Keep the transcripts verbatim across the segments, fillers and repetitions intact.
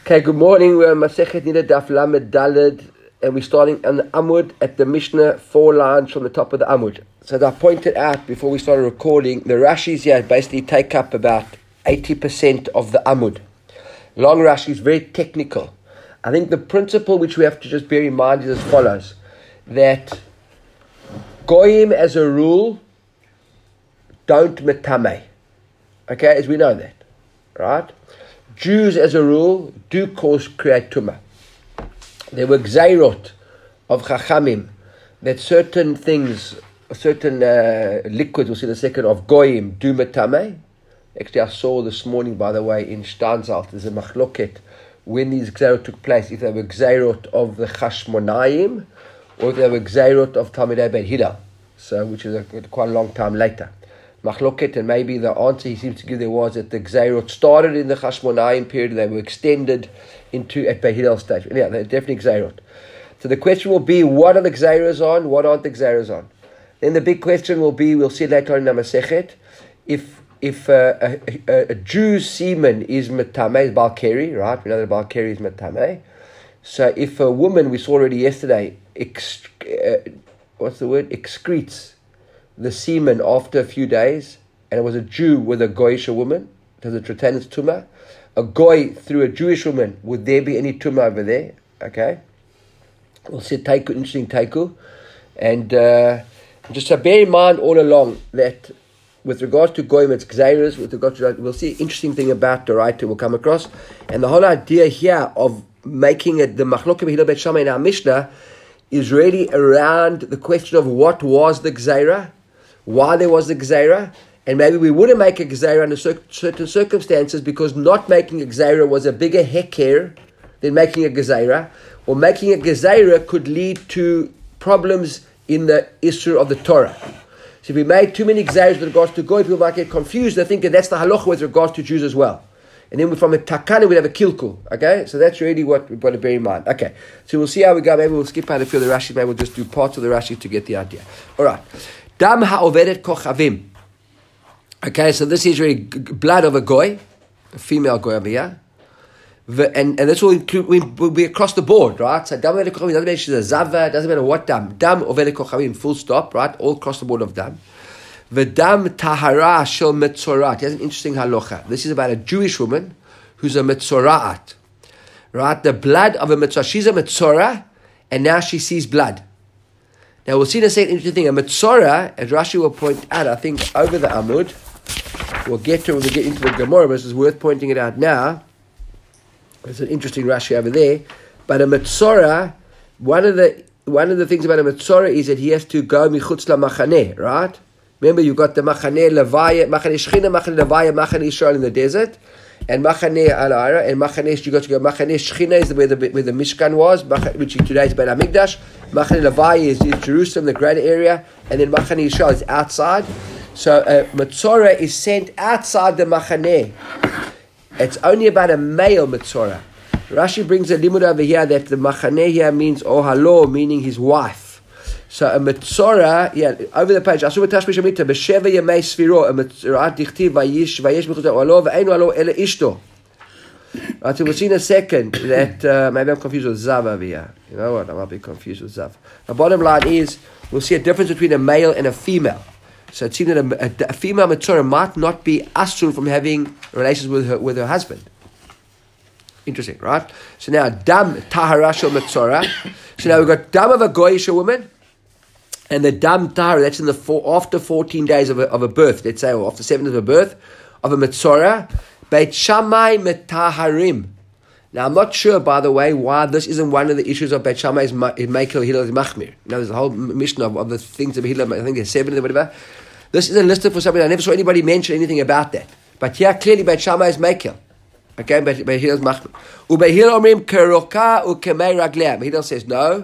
Okay, good morning. We're Masechet Nida Daf Lamed Daled, and we're starting on the Amud at the Mishnah, four lines from the top of the Amud. So as I pointed out before we started recording, the Rashis here basically take up about eighty percent of the Amud. Long Rashi is very technical. I think the principle which we have to just bear in mind is as follows, that Goyim as a rule don't metame. Okay, as we know that, right? Jews, as a rule, do cause create tumah. There were gzeirot of Chachamim that certain things, certain uh, liquids, we'll see in a second, of goyim do metame. Actually, I saw this morning, by the way, in Steinsaltz, there's a machloket when these gzeirot took place, if they were gzeirot of the Chashmonayim or if they were gzeirot of Talmidei Ben Hillel, so which is a, quite a long time later. Machloket, and maybe the answer he seems to give there was that the Gzeirot started in the Chashmonayim period, they were extended into at Beit Hillel stage. Yeah, they're definitely Gzeirot. So the question will be, what are the Gzeiros on, what aren't the Gzeiros on? Then the big question will be, we'll see later on in the Masechet, if if uh, a, a, a Jew's semen is Metame, is Balkeri, right? We know that Balkeri is Metame. So if a woman, we saw already yesterday, ex, uh, what's the word, excretes the semen after a few days, and it was a Jew with a Goyish woman, does it retain its tumah? A Goy through a Jewish woman, would there be any tumah over there? Okay, we'll see taiku, interesting taiku, and uh, just to bear in mind all along that with regards to Goyim, it's Gzeiros, with regards to, we'll see interesting thing about the right we'll come across, and the whole idea here of making it the Machloket B'Hillel Bet Shammai in our Mishnah is really around the question of what was the Gzeira, why there was a Gzeira, and maybe we wouldn't make a Gzeira under cer- certain circumstances because not making a Gzeira was a bigger heker than making a Gzeira, or making a Gzeira could lead to problems in the issue of the Torah. So if we made too many Gzeiras with regards to Goy, people might get confused. They think that that's the halacha with regards to Jews as well. And then from a takana, we'd have a kilkul. Okay? So that's really what we've got to bear in mind. Okay. So we'll see how we go. Maybe we'll skip out a few of the Rashi. Maybe we'll just do parts of the Rashi to get the idea. All right. Dam ha'ovedet kochavim. Okay, so this is really blood of a goy, a female goy over here. And, and this will include, we will be across the board, right? So dam ovedet kochavim, doesn't matter if she's a zava, doesn't matter what dam. Dam ovedet kochavim, full stop, right? All across the board of dam. V'dam tahara shel metzorat. Here's an interesting halacha. This is about a Jewish woman who's a metzorat. Right? The blood of a metzorah. She's a metzorah, and now she sees blood. Now we'll see in a second interesting thing. A metzorah, as Rashi will point out, I think over the Amud, we'll get to when we get into the Gemara, but it's worth pointing it out now. There's an interesting Rashi over there. But a metzorah, one of the one of the things about a metzorah is that he has to go michutz lamachaneh, right? Remember, you've got the Machaneh Levaya, Machaneh Shechina, Machaneh Levaya, Machaneh Israel in the desert, and Machaneh Al-Ara, and Machaneh, you got to go, Machaneh Shechina is where the, where the Mishkan was, which today is Beit HaMikdash. Machaneh Levaya is in Jerusalem, the greater area, and then Machaneh Israel is outside. So uh, Metzorah is sent outside the Machaneh. It's only about a male Metzorah. Rashi brings a limud over here that the Machaneh here means Ohalo, meaning his wife. So a metzora, yeah, over the page. Asu b'tashmish amita b'sheva yemei sfiro a metzora dichtiv vayish vayish b'chutz alo ve'einu alo ele ishto. Right, so we'll see in a second that uh, maybe I'm confused with zav over here. You know what? I might be confused with zav. The bottom line is we'll see a difference between a male and a female. So it seems that a, a, a female metzora might not be asur from having relations with her with her husband. Interesting, right? So now dam tahara shel metzora. So now we've got dam of a goyish woman. And the dam tahara, that's in the four, after fourteen days of a, of a birth, let's say, or after seven of a birth, of a metzora, Beit Shammai metaharim. Now, I'm not sure, by the way, why this isn't one of the issues of Beit Shammai's Mekel Hillel Machmir. You know, there's a whole mission of, of the things of Hillel, I think there's seven or whatever. This isn't listed for something. I never saw anybody mention anything about that. But here, clearly, Beit Shammai's Mekel. Okay, Beit Hillel's Machmir. Ubeit Hillel omrim keroka ukemei raglea. Beit Hillel says no.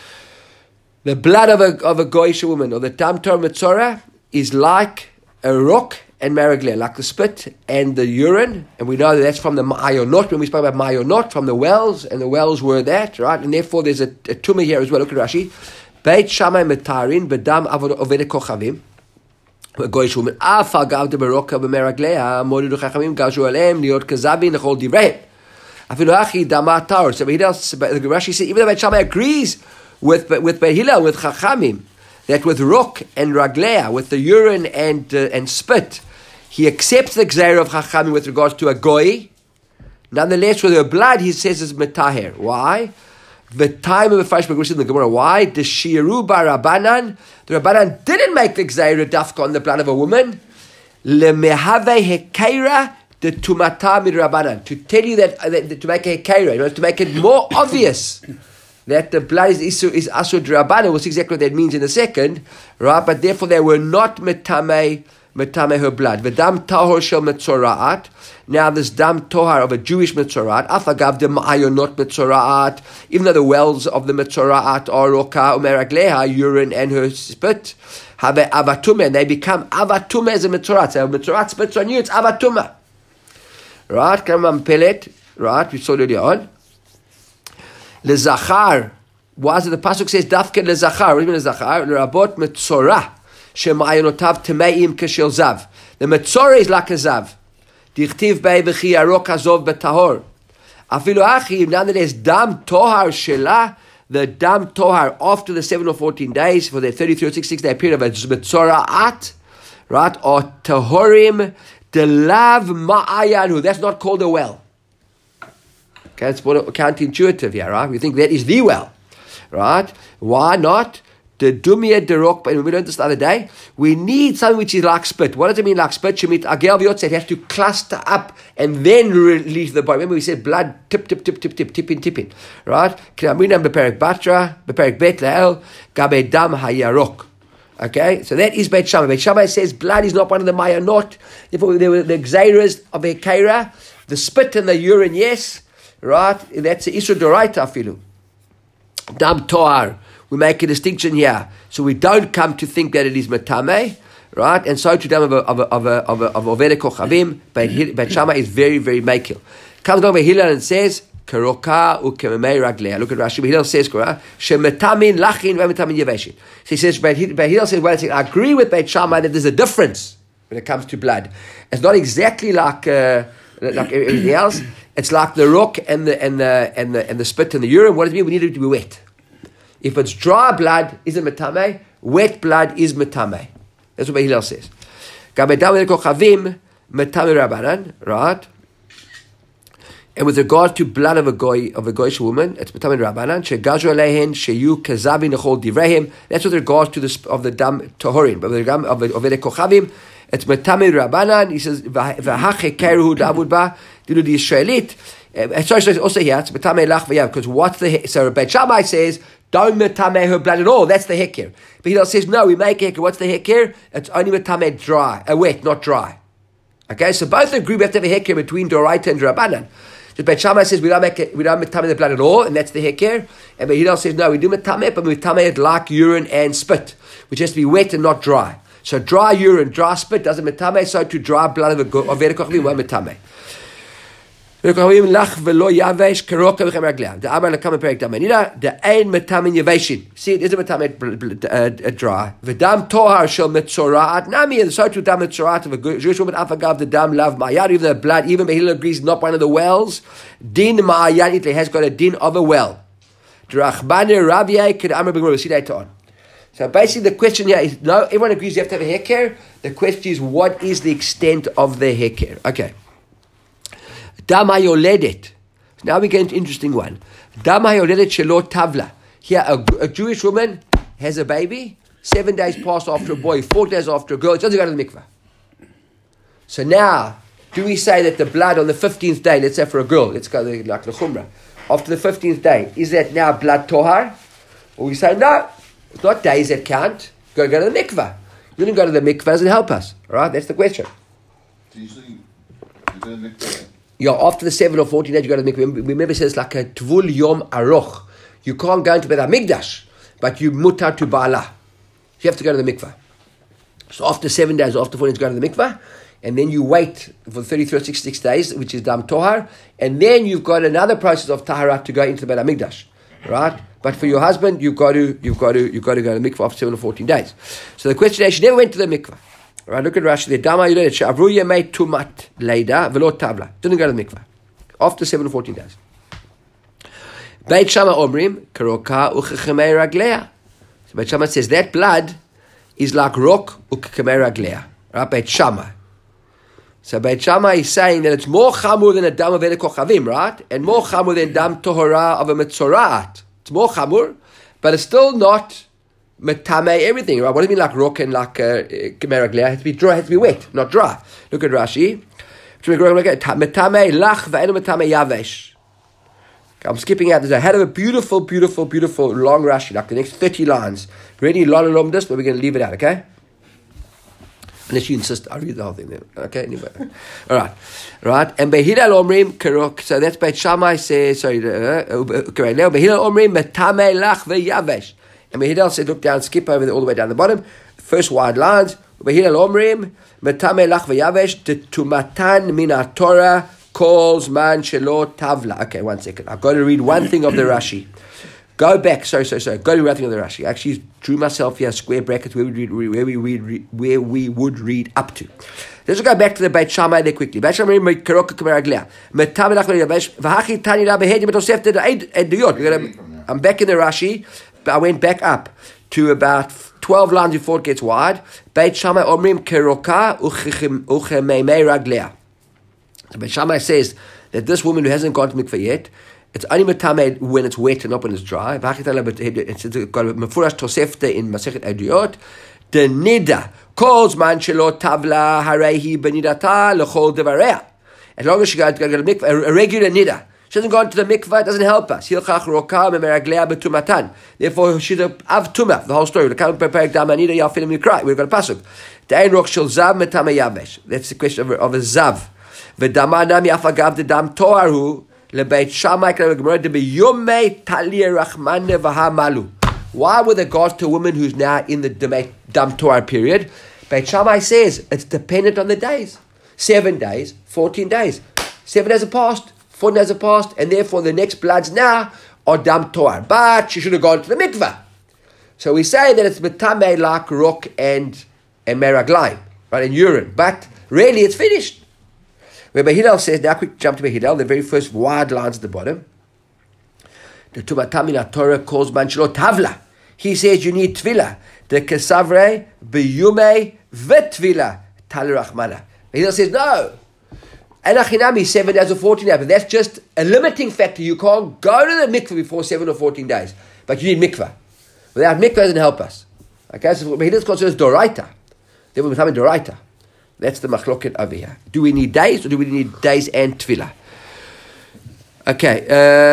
The blood of a of a goyish woman or the dam tor metzora is like a rock and maragleh, like the spit and the urine, and we know that that's from the ma'ayonot. When we spoke about ma'ayonot, from the wells, and the wells were that, right? And therefore, there's a, a tumah here as well. Look at Rashi. Beit Shammai metarin b'dam ovedet kochavim. A goyish woman. Afa gav de baroka b'meragleh. Modu chachamim gazu alem liot kazavin lechol divrei. Afilu dama tahor. So Rashi says, even though Beit Shammai agrees with with Beit Hillel, with Chachamim, that with rok and raglea, with the urine and uh, and spit, he accepts the gzeira of Chachamim with regards to a goy. Nonetheless, with her blood, he says is metaher. Why? The time of the first in the Gemara. Why? The shiru barabanan. The Rabbanan didn't make the gzeira dafka on the blood of a woman. Lemehave hekeira the tumata mid Rabbanan. To tell you that, uh, that to make a hekeira, you know, to make it more obvious that the blood is isu is asur Rabbanan. We'll see exactly what that means in a second, right? But therefore, they were not metame metame her blood. V'dam tahor shel metzoraat. Now this dam tohar of a Jewish metzoraat, afagav de ma'ayonot metzoraat, even though the wells of the metzoraat are roka umeragleha, urine and her spit, have avatume, and they become avatume as a metzoraat. So metzoraat spits on you, it's avatume. Right? Kamam pelet. Right? We saw it earlier on. Lezachar. Why is it the pasuk says dafke lezachar? What do you mean lezachar? Lerabot metzorah shema'ayonotav temeim keshel zav. The metzorah is like a zav. Dichtiv bei v'chi arok hazov betahor. Afilu achi, nonetheless, dam tohar shela, the dam tohar after the seven or fourteen days, for the thirty-three or sixty-six day period of a metzoraat, right, or tahorim delav ma'ayanu. That's not called a well. Okay, it's counterintuitive here, right? We think that is the well, right? Why not? The dumia derok, and we learned this the other day. We need something which is like spit. What does it mean like spit? Shemit agel v'yotze. It has to cluster up and then release the body. Remember we said blood tip, tip, tip, tip, tip, tipping, tipping. Right? K'namrinam beperek batra, beperek bet le'el, gabe dam hayarok. Okay, so that is Beit Shammai. Beit Shammai says blood is not one of the mayanot. Therefore, there were the gzeiras of the kaira, the spit and the urine, yes. Right? That's the isur doraita afilu. Dam toar. We make a distinction here, so we don't come to think that it is metame, right? And so to dam of a of a of a of a of ovede kochavim, Beit Shammai is very very makil. Comes along by Hillel and says karoka ukemei raglea. Look at Rashi. Hillel says shemetamin lachin v'metamin yeveshin. So he says Beit Hillel says well, I agree with Beit Shammai that there's a difference when it comes to blood. It's not exactly like uh, like everything else. It's like the rock and the and the and the and the spit and the urine. What does it mean? We need it to be wet. If it's dry blood, is it metame? Wet blood is metame. That's what Hillel says. Metame Rabbanan, right? And with regard to blood of a goy of a goyish woman, it's metame Rabbanan. Shegazru alehen sheyu kazavi nechol divrehim. That's with regards to the of the dam tohorin, but with regard of of the kochavim, it's metame Rabbanan. He says v'hache keruhu davud ba dilu the Israelit. Sorry, sorry, also here it's metame lach v'yav because what's the so Beit Shammai says. Don't metame her blood at all. That's the hekir. But Hillel says, no, we make a hekir. What's the hekir? It's only metame dry, uh, wet, not dry. Okay, so both agree we have to have a hekir between Doraita and Rabbanan. So Beit Shammai says we don't make it, we don't metame the blood at all, and that's the hekir. And but Hillel says, no, we do metame, but we metame it like urine and spit, which has to be wet and not dry. So dry urine, dry spit doesn't metame, so to dry blood of a of Veda Kochvim won't metame. The Amar lekam perek damanina the ein metamin yeveshin. See, it is a metamin dry. The dam tohar shel metzoraat nami, and so to dam metzoraat of a Jewish woman. Afagav the dam lav ma'ayad, even the blood, even Hillel agrees not one of the wells. Din ma'ayad it has got a din of a well. Drachbane Ravyai kid Amar b'Gemara. See later on. So basically, the question here is: no, everyone agrees you have to have a hekir. The question is, what is the extent of the hekir? Okay. Dam hayoledet. Now we get into an interesting one. Dam hayoledet shelo tavla. Here, a, a Jewish woman has a baby. Seven days pass after a boy. Four days after a girl. It doesn't go to the mikveh. So now, do we say that the blood on the fifteenth day, let's say for a girl, let's go like the chumrah, after the fifteenth day, is that now blood tohar? Or we say, no, it's not days that count. Go, go to the mikveh. You didn't go to the mikveh, doesn't help us. All right, that's the question. So usually, you go to the mikveh. Yeah, after the seven or fourteen days, you got to make. Remember, it says like a tvul yom aroch. You can't go into Beit HaMikdash, but you mutar to Ba'alah. You have to go to the mikveh. So after seven days, after fourteen days, you go to the mikveh, and then you wait for thirty-three or sixty-six days, which is dam tohar, and then you've got another process of tahara to go into the Beit HaMikdash, right? But for your husband, you've got to, you've got to, you've got to go to the mikveh after seven or fourteen days. So the question is, she never went to the mikveh. Right, look at Rashi there. Dama yuledet she'avru yemei tumat leida v'lo tavla. Didn't go to the mikveh after seven or fourteen days. Beit Shammai Omrim, Karoka Uchechemei Raglea. So Beit Shammai says that blood is like Rok Uchechemei Raglea. Right, Beit Shammai. So Beit Shammai is saying that it's more chamur than a dam of Ede Kochavim, right? And more chamur than dam tohara of a Metzorat. It's more chamur, but it's still not metame everything, right? What do you mean like Rok and like Uchechemei Raglea? It has to be dry, it has to be wet, not dry. Look at Rashi. Metame lach ve'enu metame yavesh. I'm skipping out. There's a head of a beautiful, beautiful, beautiful long Rashi, like the next thirty lines. Ready, lololom this, but we're going to leave it out, okay? Unless you insist, I'll read the whole thing then. Okay, anyway. All right. All right. And Behilal Omrim, Kerok, so that's Beit Shammai says, sorry, correct now. Behilal Omrim, Metame lach ve'yavesh. And Behilal said, look down, skip over the, all the way down the bottom. First wide lines. Behilal Omrim, Metame lach ve'yavesh, Tumatan min Torah, calls man shelo tavla. Okay, one second. I've got to read one thing of the Rashi. Go back. Sorry, sorry, sorry. Go to one thing of the Rashi. I actually drew myself here square brackets where we read, where we read, where we would read up to. Let's go back to the Beit Shammai there quickly. Beit Shammai Karoka Kameraglea. V'hachi tani la behedi betosef eduyot. I'm back in the Rashi. I went back up to about twelve lines before it gets wide. Beit Shammai omrim Karoka uchemei raglea. So Beit Shammai says that this woman who hasn't gone to mikveh yet, it's only metame when it's wet and not when it's dry. It's got a mefurash tosefta in Masechet Eduyot. The nida calls man shelo tavla harehi benidata lechol devareha. As long as she got, got, got a mikveh, a, a regular nida, she hasn't gone to the mikveh, it doesn't help us. Hilchach roka memeraglea betumatan. Therefore, she's a av tumah. The whole story. We've got a pasuk. Dein roch shel zav metame yavesh. That's the question of, of a zav. V'damanam yafagav the dam toaru lebeit Shammai k'nei de biyomei talir rachmane v'hamalu. Why with regards to a woman who's now in the dam toar period? Beit Shammai says it's dependent on the days. Seven days, fourteen days. Seven days have passed, fourteen days have passed, and therefore the next bloods now are dam toar. But she should have gone to the mikveh. So we say that it's metame like rock and and meraglaim, right, and urine. But really, it's finished. Where Behilal says, now quick jump to Behilal, the very first wide lines at the bottom. The Tumatamina Torah calls man shelo tavla. He says you need tvila. The kesavre biyume vetvila talirachmana. Behilal says no. Anachinami seven days or fourteen days, but that's just a limiting factor. You can't go to the mikveh before seven or fourteen days, but you need mikveh. Without mikveh, it doesn't help us. Okay, so Behilal considers doraita. They will become doraita. That's the machloket over here. Do we need days or do we need days and tefillah? Okay.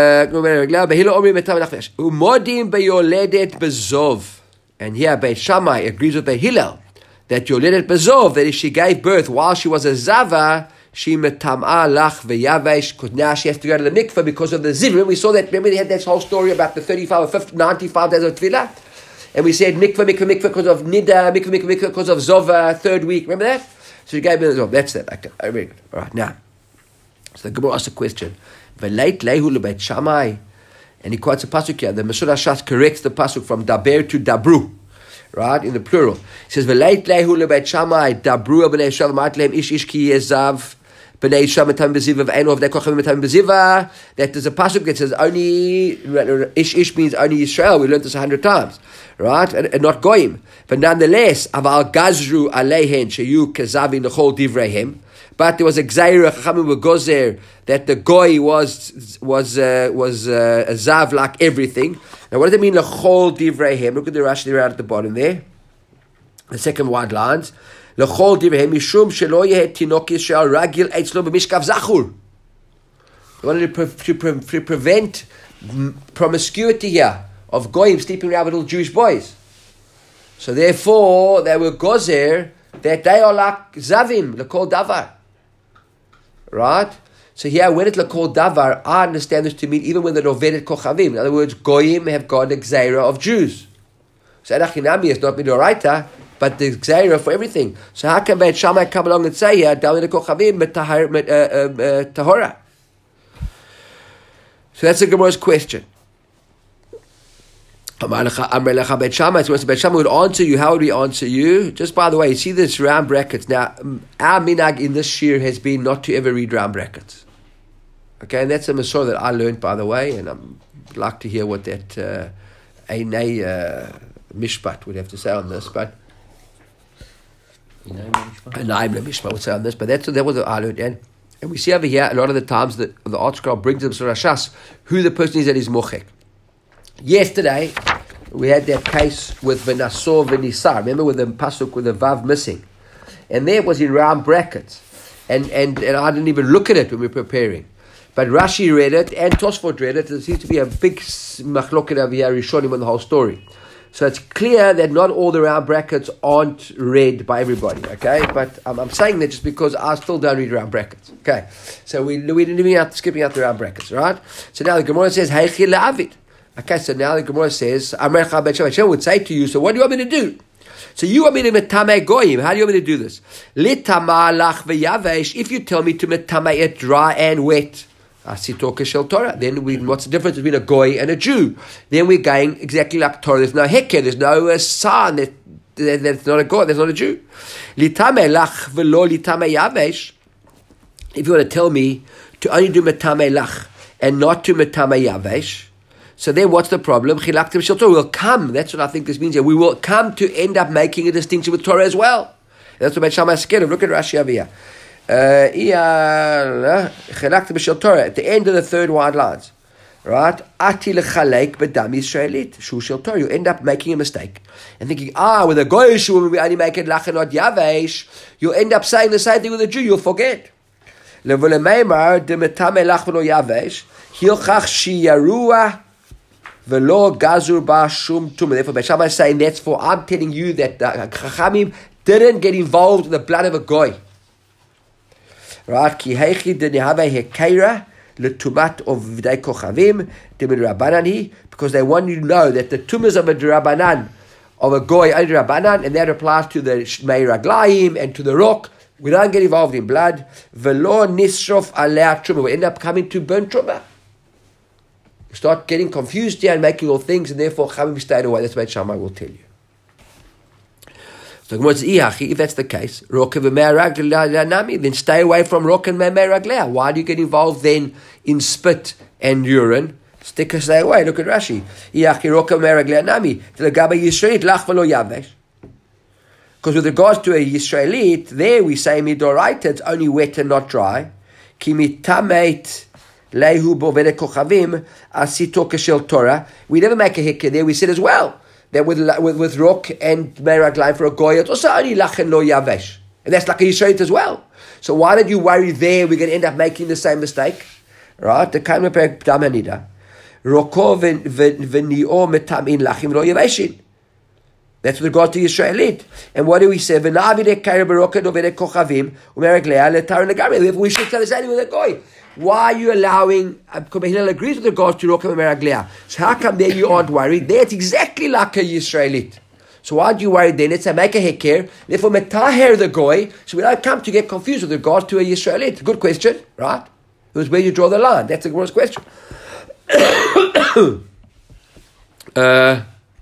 Umodim beyoledet bezov. And here Beit Shammai agrees with Beit Hillel that yoledet bezov, that if she gave birth while she was a zava, she metam'a lach veyavesh, because now she has to go to the mikveh because of the ziv. Remember we saw that, remember they had that whole story about the thirty-five or fifty, ninety-five days of tefillah? And we said mikveh, mikveh, mikveh because of nida, mikveh, mikveh, mikveh because of zova, third week. Remember that? So you gave me the job. That's it. Okay. Very good. All right. Now, so the Gemara asks a question. V'leit lehu lebeit Shammai, and he quotes a pasuk here. The Mesud Hashas corrects the pasuk from daber to dabru, right, in the plural. He says v'leit lehu lebeit Shammai dabru b'nei Yisrael ma'atlem ish ish ki yezav b'nei Yisrael metam beziva v'eino of dekochem metam beziva. That there's a pasuk that says only ish ish means only Israel. We learned this a hundred times. Right, and, and not goyim, but nonetheless, aval gazru aleihen sheyu kezavin lechol divreihem. But there was a gzeira chachamim were gozer that the goy was was uh, was uh, a zav like everything. Now, what does it mean lechol divreihem? Look at the Rashi there at the bottom there, the second wide lines. Lechol divreihem mishum shelo yeh tinok Yisrael ragil eitzlo b'mishkav zachur. They wanted to, pre- to, pre- to prevent promiscuity here. Of goyim sleeping around with little Jewish boys. So therefore, they were gozer that they are like zavim, lekol davar. Right? So here, when it's lekol davar, I understand this to mean even when they're novedet kochavim. In other words, goyim have got the gzeira of Jews. So Erachinami is not midoraita, but the gzeira for everything. So how can Beit Shammai come along and say here, down in the kochavim, met tahora? So that's the Gemara's question. Beit Shammai would answer you. How would we answer you? Just by the way, you see this round brackets. Now, our minhag in this shir has been not to ever read round brackets. Okay, and that's a Masorah that I learned, by the way, and I'd like to hear what that uh, Einay uh, Mishpat would have to say on this, but Einay Mishpat would say on this, but that's that was what I learned. And, and we see over here, a lot of the times that the ArtScroll brings them Surah Shas, who the person is that is Mochek. Yesterday, we had that case with V'nasor V'nisar. Remember with the pasuk with the Vav missing? And there it was in round brackets. And, and, and I didn't even look at it when we were preparing. But Rashi read it and Tosfot read it. There seems to be a big machloket over here, Rishonim on the whole story. So it's clear that not all the round brackets aren't read by everybody, okay? But um, I'm saying that just because I still don't read round brackets, okay? So we, we didn't even out, skipping out the round brackets, right? So now the Gemara says, Heichi le'avid. Okay, so now the Gemara says, Amrecha ben Shammai. Hashem would say to you, so what do you want me to do? So you want me to metame goyim. How do you want me to do this? Litama lach ve'yavesh. If you tell me to metame it dry and wet, asitoka shel Torah. Then we, what's the difference between a goy and a Jew? Then we're going exactly like Torah. There's no heker. There's no uh, sign that, that that's not a goy. There's not a Jew. Litame lach ve'lo litame yavesh. If you want to tell me to only do metame lach and not to metame yavesh, so then what's the problem? Chilaktim shel Torah. We'll come. That's what I think this means here. We will come to end up making a distinction with Torah as well. That's what Ben Shammai is scared of. Look at Rashi over here. Chilaktim shel Torah. At the end of the third wide lines. Right? Ati lechalek b'dam Yisraelit. Shu shel Torah. You end up making a mistake. And thinking, ah, with a goyish woman we only make it lach and not yavesh. You'll end up saying the same thing with a Jew. You'll forget. Levolemeimar demetame lach v'lo yavesh. Hilchach shiyaruah. V'lo gazur ba shum tumah. Therefore, Ben Shammai is saying that's for, I'm telling you that the Chachamim didn't get involved in the blood of a goy. Right? Ki heichi denihave hekeira l'tumat of v'dei kochavim demid rabbanan, because they want you to know that the tumas of a rabbanan of a goy are rabbanan, and that applies to the shmei raglaim and to the rock. We don't get involved in blood. V'lo nisrof alei truma. We end up coming to burn truma. Start getting confused here and making all things, and therefore Chavim stayed away. That's what Shammai will tell you. So if that's the case, then stay away from rock and me'eraglea. Why do you get involved then in spit and urine? Stick and stay away. Look at Rashi. Because with regards to a Yisraelit, there we say midoraita, it's only wet and not dry. Kimitameit Lehu bovede kochavim asito keshel Torah. We never make a hikah there. We said as well that with with, with rock and meraglaim for a goy, it's also only lachen lo yavesh, and that's like a yisraelit as well. So why did you worry there? We're going to end up making the same mistake, right? The kaim lepek dam hanida roko v'nio metamin lachim lo yaveshin. That's with regard to Yisraelit. And what do we say? V'navide kair baroka dovede kochavim u'meraglea letar negami. We should tell the same with a goy. Why are you allowing, because Hillel agrees with regards to Rokem and Meraglea. So how come there you aren't worried? There it's exactly like a Yisraelit. So why do you worry then? Let's say make a heker, therefore metaher the goy, so we don't come to get confused with regards to a Yisraelit. Good question, right? It was where you draw the line. That's the gross question. uh,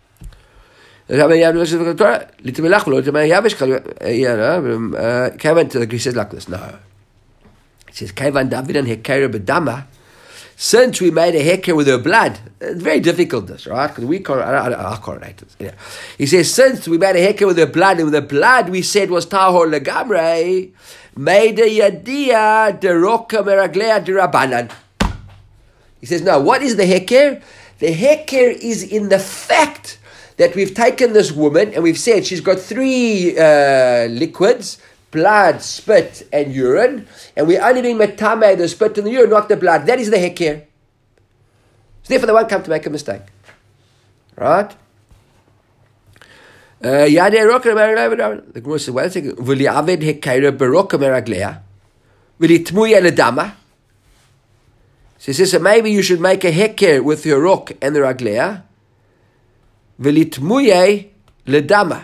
Kevin to the Greek says like this, no. It says, Kaivan David and Hekera Bedama, since we made a heker with her blood, it's very difficult this, right? Because we can't, I, I, I correlate it. Yeah. He says, since we made a heker with her blood, and with the blood we said was Tahor Legamre, made a Yadia de Roka Meraglea de Rabbanan. He says, no, what is the heker? The heker is in the fact that we've taken this woman and we've said she's got three uh, liquids, blood, spit, and urine, and we're only doing metame, the spit and the urine, not the blood. That is the heker. So therefore they won't come to make a mistake. Right? The Gemara says, wait a second. Will you aved hekera baroka meraglea? Will you tmuya ledama? So he says, so maybe you should make a heker with your rock and the raglea. Will you tmuya ledama?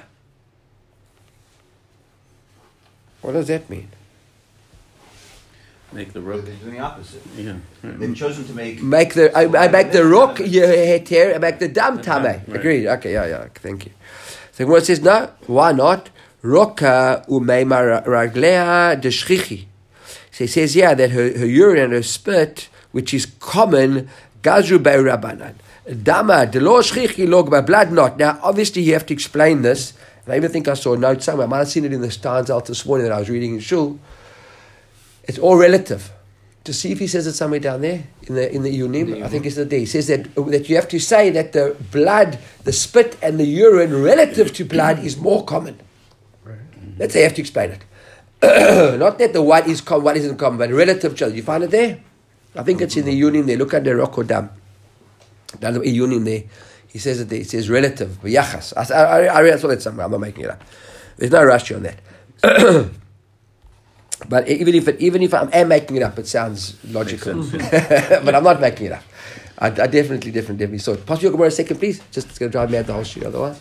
What does that mean? Make the rock. They're doing the opposite. Yeah. They've chosen to make... Make the... I, I make the rock heter, I make the dam tame. Right. Agreed. Okay, yeah, yeah. Thank you. So what says, no, why not? Roka umeima raglea de shchichi. So he says, yeah, that her, her urine and her spit which is common, Gazru Be'Rabanan. Dama, Delo Shchichi Log by blood not. Now, obviously, you have to explain this. And I even think I saw a note somewhere. I might have seen it in the Stanzel this morning that I was reading in Shul. It's all relative. To see if he says it somewhere down there in the in the Yunim, I think it's the day. He says that that you have to say that the blood, the spit, and the urine relative to blood is more common. Right. That's how you have to explain it. Not that the what is common, what isn't common, but relative to. You find it there? I think it's in the Yunim there. Look at the Rokodam. Down the Yunim there. He says it there. It says relative. Yachas. I, I, I read it somewhere. I'm not making it up. There's no Rashi on that. But even if it, even if I am making it up, it sounds logical. Sense, yeah. But I'm not making it up. I, I definitely, definitely, definitely saw it. Pass your Gemara a second, please. Just it's going to drive me out the whole street otherwise.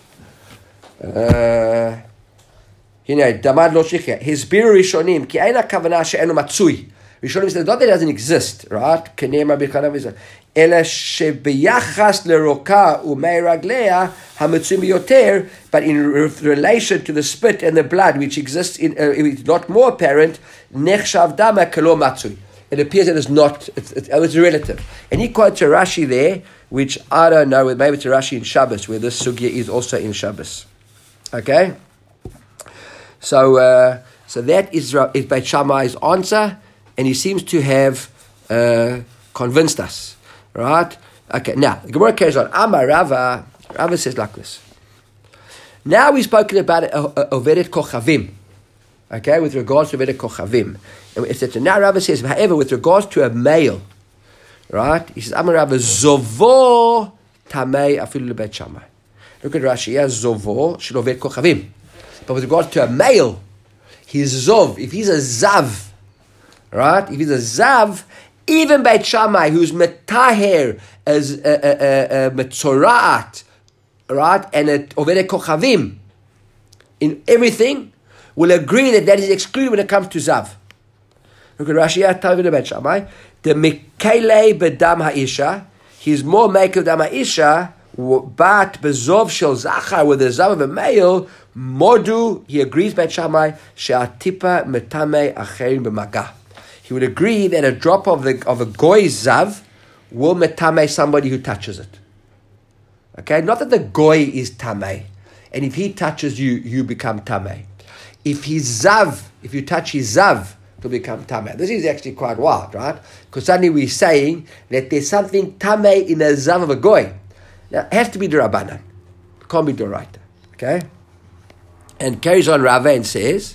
Uh, you know, Damad lo shichya. His biru rishonim ki aina kavana she'enu matzui. Rishonim says not that it doesn't exist, right? Kenema b'chanav is ela shebiyachas leroka umei raglea hamatzui biyoter. But in re- relation to the spit and the blood, which exists in, uh, it's not more apparent. Nechshav dama kelo matzui. It appears that it's not. It's, it's, it's relative. And he quotes a Rashi there, which I don't know. Maybe it's a Rashi in Shabbos, where this sugya is also in Shabbos. Okay. So, uh, so that is is Beit Shammai's answer, and he seems to have uh, convinced us, right? Okay. Now the Gemara carries on. Amar Rava. Rava says like this. Now we've spoken about Overet Kochavim, okay, with regards to Overet Kochavim, and et cetera. Now Rava says, however, with regards to a male, right? He says, Amar Rava Zovo Tamei Afilu LeBeit Shammai. Look at Rashi here. Zovo Shel Overet Kochavim. But with regard to a male, he's Zov. If he's a Zav, right? If he's a Zav, even Beit Shammai, who's Metaher as a, a, a, a Metzoraat, right? And a Overet Kochavim, in everything, will agree that that is excluded when it comes to Zav. Look at Rashi here. Tell me the Beit Shammai. The Mikele Bedam Ha'isha, he's more Mekel Dam Ha'isha, but Bezov Shel Zachar, with the Zav of a male, Modu, he agrees by Shammai, She'atipa Metame Acherim B'Maga. He would agree that a drop of the of a goy Zav will metame somebody who touches it. Okay? Not that the goy is Tameh, and if he touches you, you become Tameh. If he's Zav, if you touch his Zav, to become Tameh. This is actually quite wild, right? Because suddenly we're saying that there's something Tameh in a Zav of a goy. Now, it has to be the Rabbanan. It can't be the Doraita. Okay? And carries on Rava and says,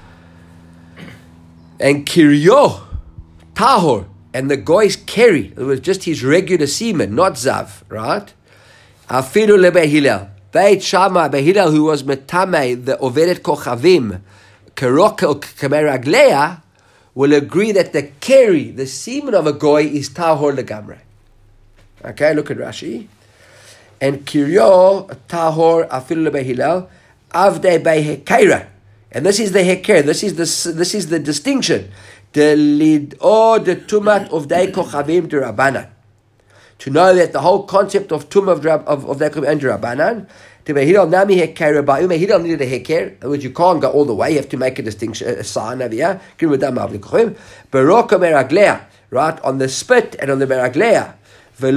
and Kiryo, Tahor, and the goy's carry, it was just his regular semen, not Zav, right? Afilu leBehilel. Beit Shammai, Behilel, who was Metame, the Overet Kochavim, Kerok or Kameraglea, will agree that the carry, the semen of a goy, is Tahor legamre. Okay, look at Rashi. And Kiryo, Tahor, Afilu leBehilel, Avdei Behekera. And this is the Heker, this is the this is the distinction. The lid or the tumat of Dei Kochavim de Rabbanan. To know that the whole concept of tum of of of Dei Kochavim and Rabbanan, to Behilel Nami Heker Ba'u, Behilel needed a Heker, in other words, you can't go all the way, you have to make a distinction, a sign over here. Barok Meraglea, right, on the spit and on the Meraglea. And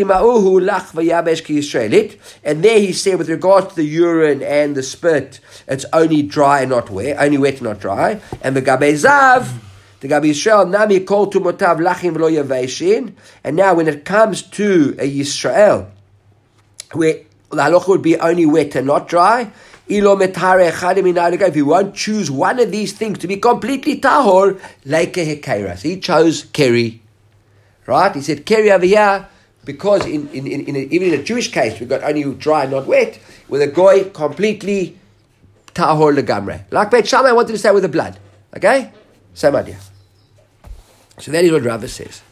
there he said, with regard to the urine and the spit, it's only dry and not wet, only wet and not dry. And the Gabe Zav, the Gabe Yisrael, Nami called to Motav Lachim V'lo Yaveshin. And now when it comes to a Yisrael, where the halacha would be only wet and not dry, if you won't choose one of these things to be completely tahor, Leike Hekeira. So he chose Keri. Right? He said Keri over here, because in, in, in, in a, even in a Jewish case, we've got only dry, not wet, with a goy completely tahor legamre. Like Beit Shammai wanted to say with the blood. Okay? Same idea. So that is what Rava says.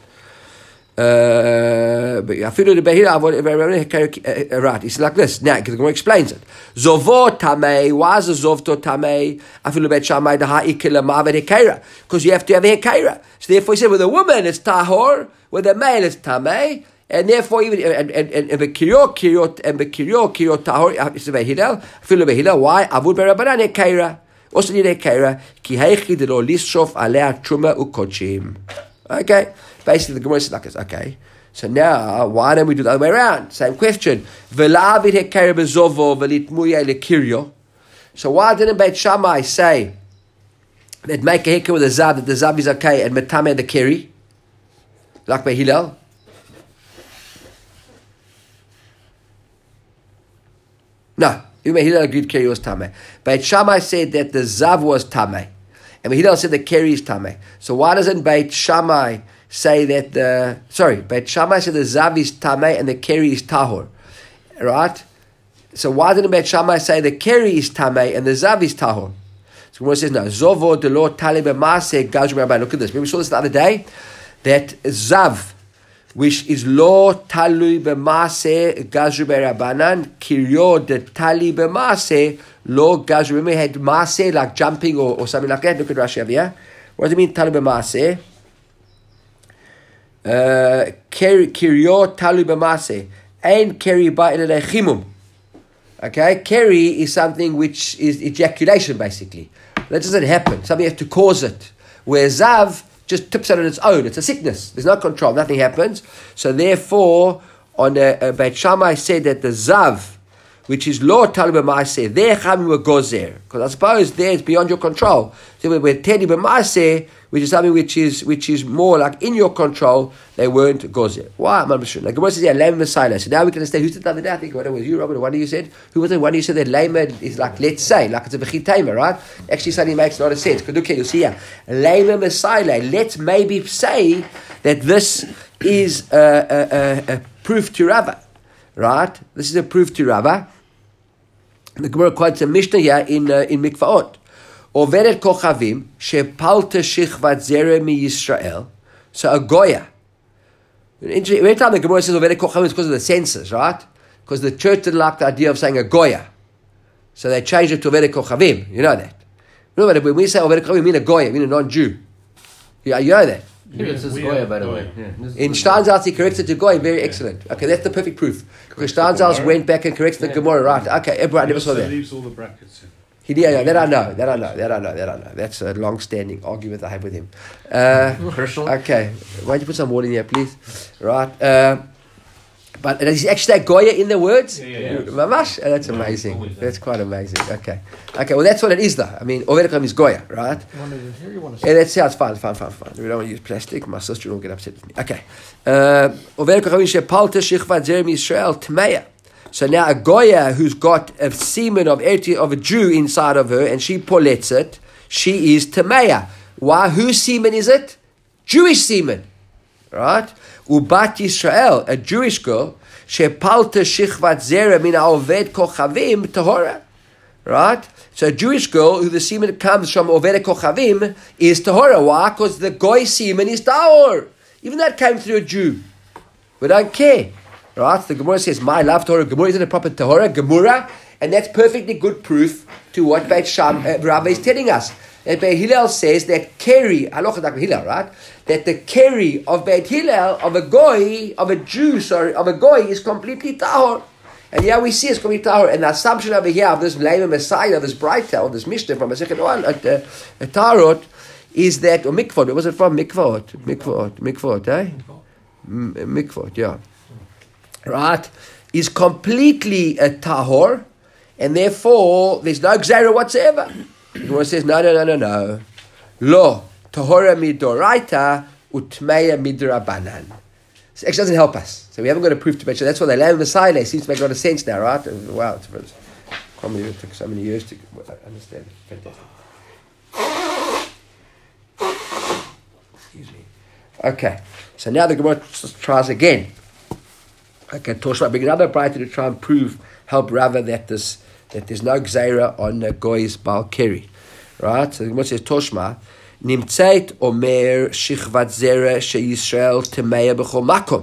Uh, but I feel the Behira right. It's like this. Now, because the Gemara explains it. Zovo tamei. Why is a zovto tamei? I feel the Beit Shammai the ha'ikila mavet hekera. Because you have to have a hekera. So therefore, he said with a woman it's tahor, with a male it's tamei, and therefore even and and and the kiryo kiryo and the kiryo kiryo tahor. It's a Behira. I feel the Behira. Why? Avud berabanan hekera. Also need hekera. Ki heichi de lo lishof alea truma ukochim. Okay. basically the Gemara says like this, okay, so now why don't we do the other way around? Same question. V'la'avid hekeri bezovo v'litmuya lekiryo. So why didn't Beit Shammai say that make a hekir with a zav, that the zav is okay, and metame the keri? Like by Hillel? No. Even Hillel agreed keri was tameh. Beit Shammai said that the zav was tameh. And Hillel said the keri is tameh. So why doesn't Beit Shammai say that the... Sorry, Beit Shammai said the zav is tameh and the keri is tahor. Right? So why didn't Beit Shammai say the keri is tameh and the zav is tahor? So Gemara says no. Zovo de lo tali b'maaseh gajum rabban. Look at this. Remember we saw this the other day? That zav, which is lo talui b'maaseh gajum rabbanan, kiryo de tali b'maaseh lo gajum. Remember we had maaseh like jumping or, or something like that. Look at Rashi over here. What does it mean tali b'maaseh? Kiryo talui b'maaseh. Ein keri ba'il elechimum. Okay, keri is something which is ejaculation, basically. That doesn't happen. Something has to cause it. Where zav just tips out on its own. It's a sickness. There's no control. Nothing happens. So therefore, on a, a Beit Shammai said that the zav, which is lo talib b'maaseh, there chamim were gozer. Because I suppose there it's beyond your control. So we're tedi b'maaseh, which is something which is which is more like in your control, they weren't gozer. Why? I'm not sure. Like Gemara says, yeah, lame Messiah. So now we can understand. Who said the other day? I think it was you, Robert. One of you said. Who was it? One of you said that lame is like, let's say, like it's a v'chitayma, right? Actually, something makes a lot of sense. Because look here, you'll see here, lame Messiah. Let's maybe say that this is a, a, a, a proof to Rava, right? This is a proof to Rava. The Gemara quotes a Mishnah here in uh, in Mikvaot. Overet kochavim shepalta shichvat zera mi Yisrael. So a goya. Every time the Gemara says overet kochavim, it's because of the census, right? Because the church didn't like the idea of saying a goya, so they changed it to overet kochavim. You know that. You know, but when we say overet kochavim, we mean a goya, we mean a non-Jew. Yeah, you know that. Yeah, it says goya, by the way. Yeah. In Steinsaltz, he corrects it to goy. Very excellent. Okay, that's the perfect proof. Because Steinsaltz went back and corrects the yeah. Gemara, right? Okay, everyone never saw that. Leaves all the brackets in. He, yeah, yeah, that I know, that I know, that I know, that I know. That's a long-standing argument I have with him. Uh, okay, why don't you put some water in here, please? Right. Uh, but does he actually say goya in the words? Yeah, yeah, yeah. Mamash? Oh, that's amazing. That's quite amazing. Okay. Okay, well, that's what it is, though. I mean, Oved is goya, right? Yeah, that sounds fine, fine, fine, fine. We don't want to use plastic. My sister will get upset with me. Okay. Oved shepalta shichvat zerem Yisrael tmeya. So now a goya who's got a semen of of a Jew inside of her and she polets it, she is tameya. Why? Whose semen is it? Jewish semen, right? Ubat Yisrael, a Jewish girl, shepalta shichvat zera min oved kochavim tahora, right? So a Jewish girl who the semen comes from oved kochavim is tahora. Why? Because the goy semen is tahor. Even that came through a Jew. We don't care. Right? The Gemara says, my love Torah, Gemara isn't a proper Tahora, Gemara, and that's perfectly good proof to what Beit Sham, uh, Rava is telling us. That Beit Hillel says that Keri, Halacha Beit Hillel, right? That the Keri of Beit Hillel, of a Goy, of a Jew, sorry, of a Goy, is completely Tahor. And yeah, we see it's completely Tahor. And the assumption over here of this Lema Messiah, of this Breita, of this Mishnah from a second one at uh, Tarot, is that, or Mikvot, where was it from? Mikvot, Mikvot, Mikvot, eh? M- Mikvot, yeah. Right, is completely a tahor, and therefore there's no gzera whatsoever. The Gemara says, no, no, no, no, no. Lo, tahora midoraita, utmeya midrabanan. So it actually doesn't help us. So we haven't got a proof to mention. That's why they land Messiah seems to make a lot of sense now, right? And wow, it's, it's probably it took so many years to understand. Fantastic. Excuse me. Okay, so now the Gemara tries again. Okay, Toshma bring another brighter to try and prove, help Rava that this that there's no gzeira on uh, Goy's Baal Keri, right? So the Gemara says Toshma nimtzeit omer shichvat zera she Yisrael temeya b'chol makom.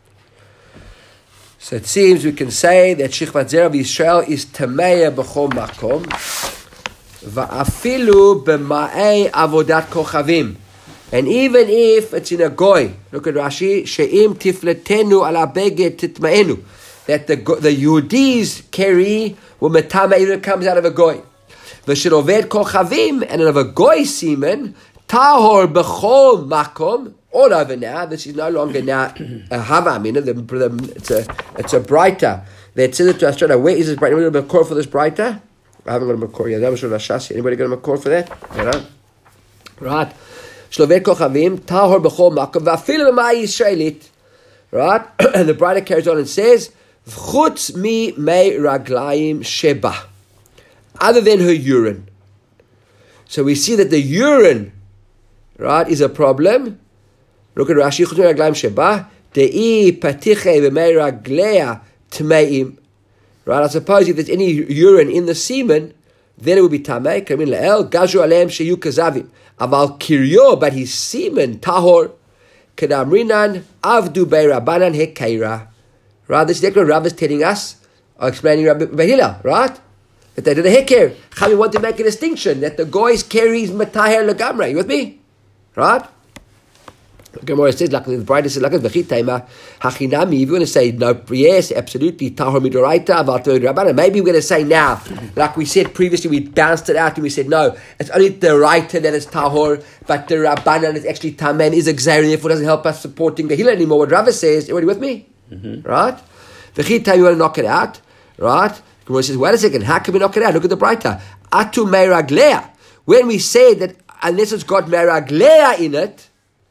So it seems we can say that shichvat zera of Yisrael is temeya b'chol makom, va'afilu b'ma'ei avodat kochavim. And even if it's in a goy, look at Rashi, she'im tifletenu ala beged titmaenu, that the the Yehudis carry when metame either comes out of a goy. V'sheloved kochavim, and out of a goy semen, tahor b'chol makom, all over now. This is no longer now a hava amina. The, the, it's a it's a brighter. They said it to us. Where is this brighter? Anybody got a makor for this brighter? I haven't got a makor yet. That was Rashasi. Anybody got a makor for that? You know? Right. Shlover kochavim tahor b'chol makom v'afilu b'mai Yisraelit. Right. And the brighter carries on and says, "V'chutz mi mei raglayim sheba." Other than her urine. So we see that the urine, right, is a problem. Look at Rashi. Chutz mi raglayim sheba de'i patiche b'mei raglea tmeim. Right. I suppose if there's any urine in the semen, then it would be tamei. Kamin le'el gazu aleim sheyu kazavim. Aval kiryo, but his semen tahor. Kedamrinan avdu bei rabbanan hekaira. Right. This is what Rav is telling us, or explaining Rabbi Bahila, right? That they did a heker. Chami want to make a distinction that the goy's carries mataher legamra. You with me? Right? The Gemara says, like the bride says, like v'chitayma hachinami. If you want to say no, yes, absolutely tahor midoraita aval rabbanan. Maybe we're going to say now, like we said previously, we bounced it out and we said no, it's only the writer that is tahor, but the rabbanan is actually tamen is exaggerating. Therefore, doesn't help us supporting Bahila anymore. What Rava says, everybody with me? Mm-hmm. Right? V'chitayma, you want to knock it out, right? The Gemara says, wait a second, how can we knock it out? Look at the brighter. Atu meraglea. When we say that unless it's got meraglea in it,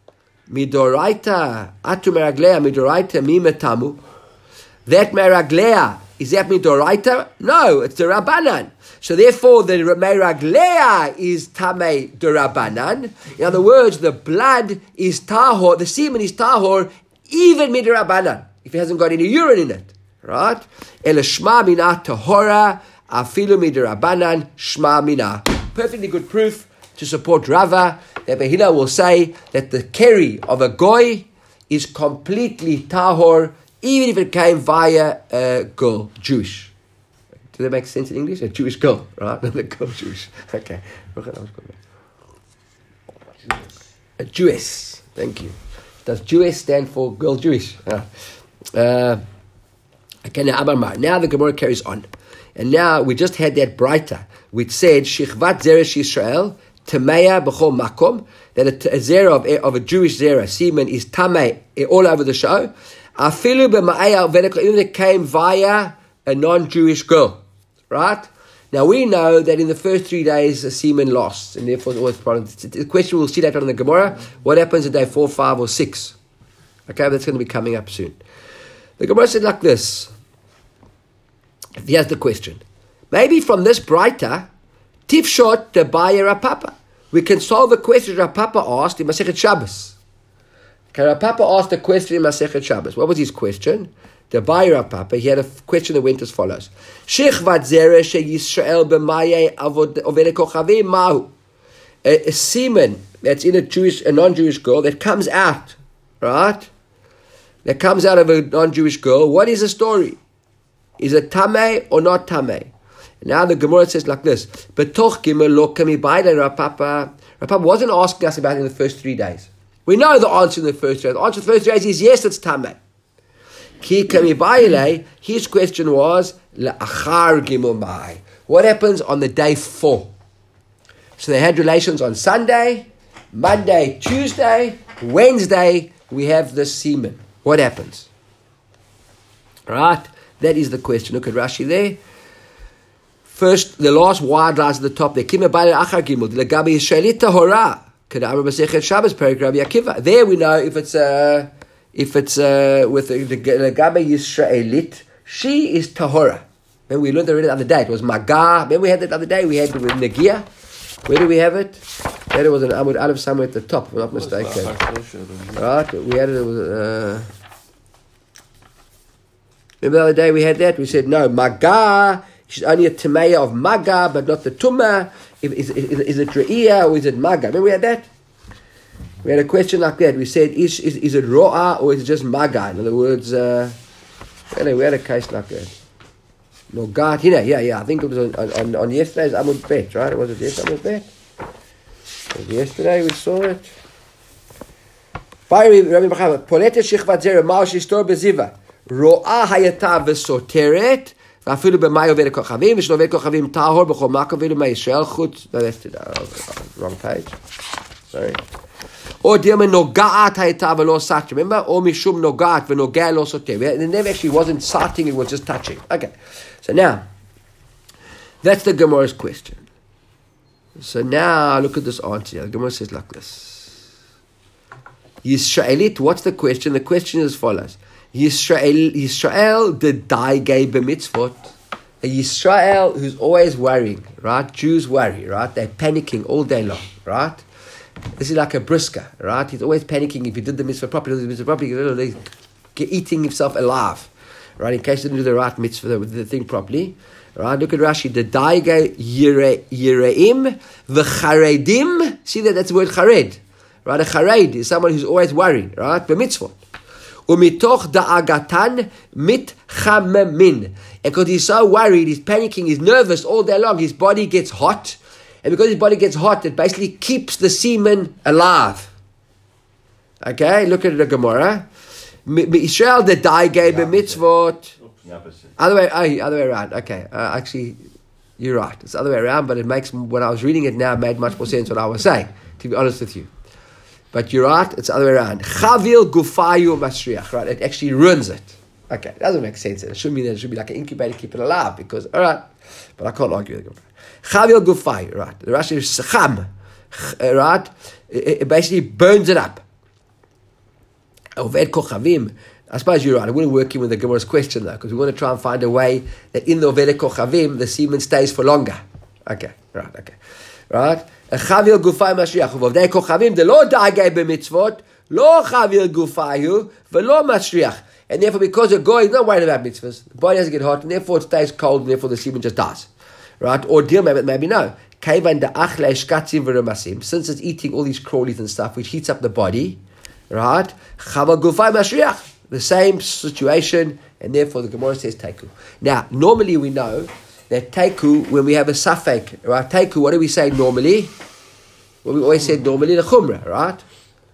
midoraita, atu meraglea, midoraita, mimetamu. That meraglea, is that midoraita? No, it's the rabbanan. So therefore, the meraglea is tamei the rabbanan. In other words, the blood is tahor, the semen is tahor, even midorabanan, if it hasn't got any urine in it. Right? El shma mina tahora afilu midorabanan shma mina. Perfectly good proof to support Rava that Bahila will say that the keri of a goy is completely tahor, even if it came via a girl, Jewish. Does that make sense in English? A Jewish girl, right? Not a girl Jewish. Okay. A Jewess. Thank you. Does Jewess stand for girl Jewish? Uh, uh, okay, now Amar. Now the Gemara carries on. And now we just had that brighter, which said, Shichvat Zeresh Yisrael, Tameya B'chol Makom, that a, a zera of, of a Jewish zera, semen, is Tamei all over the show. Afilu B'ma'aya Vedek, even if it came via a non-Jewish girl. Right? Now we know that in the first three days, the semen lost, and therefore it was problem. The question we'll see later on in the Gemara, what happens in day four, five, or six? Okay, that's going to be coming up soon. The Gemara said like this. Here's the question. Maybe from this brighter, Tifshot Debaya Rapapa. We can solve the question Rapapa asked in Masechet Shabbos. Okay, Rapapa asked a question in Masechet Shabbos. What was his question? Debaya Rapapa, he had a question that went as follows. Shechvat Zereh She Yisrael B'maye Oved Kochavim Mahu. A semen that's in a Jewish, a non-Jewish girl that comes out, right? That comes out of a non-Jewish girl. What is the story? Is it tamei or not tamei? Now the Gemara says like this: Betoch gimel lo kami b'ayda Rapapa. Rapapa wasn't asking us about it in the first three days. We know the answer in the first three days. The answer in the first three days is yes, it's tamei. Ki kami b'ayile. His question was la'achar gimel mai. What happens on the day four? So they had relations on Sunday, Monday, Tuesday, Wednesday. We have the semen. What happens? Right? That is the question. Look at Rashi there. First, the last word lies at the top there. There we know if it's uh, if it's uh, with the Gabi Yisraelit, she is Tahora. Remember we learned already the other day. It was Maga. Remember we had that the other day. We had it with Negia. Where do we have it? There it was an Amud Aleph somewhere at the top, if I'm not mistaken. Right? We had it. It was. Uh, Remember the other day we had that? We said, no, Maga, she's only a Tameya of Maga, but not the Tumma. Is, is, is, is it Re'iyah or is it Maga? Remember we had that? We had a question like that. We said, is, is, is it Ro'a or is it just Maga? In other words, uh, we had a case like that. No, God, you know, yeah, yeah. I think it was on, on, on yesterday's Amud Bet, right? Was it yesterday's Amud Bet? Was it yesterday we saw it? Rabbi Bachama, Polete Shichvat Zera, Ma'al Shishtor Beziva. Ro'a hayata v'soteret v'afilu b'may oved kochavim v'shlo oved kochavim tahor b'chol makom v'elu ma'Yisrael chutz. No, that's it. Oh, wrong page. Sorry. Or Dilma Nogaat Hayta Velo Sat. Remember? Or Mishum Nogaat Venoga Lo Sote. It never actually wasn't satting, it was just touching. Okay. So now, that's the Gemara's question. So now, look at this answer. The Gemara says like this. Yisraelit, what's the question? The question is as follows. Yisrael, Yisrael did die gay b'mitzvot. A Yisrael who's always worrying, right? Jews worry, right? They're panicking all day long, right? This is like a brisker, right? He's always panicking if he did the mitzvah properly, did the mitzvah properly, he's eating himself alive, right? In case he didn't do the right mitzvah, the, the thing properly, right? Look at Rashi. The daige yireim v'charedim. See that? That's the word chared, right? A chared is someone who's always worrying, right? B'mitzvot. Umitoch da'agatan mit chamemin. And because he's so worried, he's panicking, he's nervous all day long, his body gets hot. And because his body gets hot, it basically keeps the semen alive. Okay, look at the Gemara. Israel the daige b'mitzvot. Other way, oh, other way around. Okay, uh, actually, you're right. It's the other way around, but it makes, when I was reading it now, it made much more sense what I was saying, to be honest with you. But you're right, it's the other way around. Chavil gufayu masriach, right? It actually ruins it. Okay, it doesn't make sense. It should mean that it should be like an incubator, keep it alive, because, all right, but I can't argue with it. Chavil gufayu, right? The Rashi is cham, right? It, it basically burns it up. Oved kochavim. I suppose you're right. I wouldn't work in with the Gemara's question though, because we want to try and find a way that in the Oved kochavim, the semen stays for longer. Okay, right, okay. Right? Chavil gufay mashiach. Ovdei kochavim de lo daigei b'mitzvot, lo chavil gufayu, v'lo mashiach. And therefore, because a goy is not worried about mitzvahs, the body doesn't get hot, and therefore it stays cold, and therefore the semen just dies. Right? Or deal, maybe, maybe no. Keivan de achle shkatzim v'remasim. Since it's eating all these crawlies and stuff, which heats up the body, right? Chavil gufay mashiach. The same situation, and therefore the Gemara says teku. Now, normally we know that teku, when we have a safek, right? Teku, what do we say normally? Well, we always said normally the chumrah, right?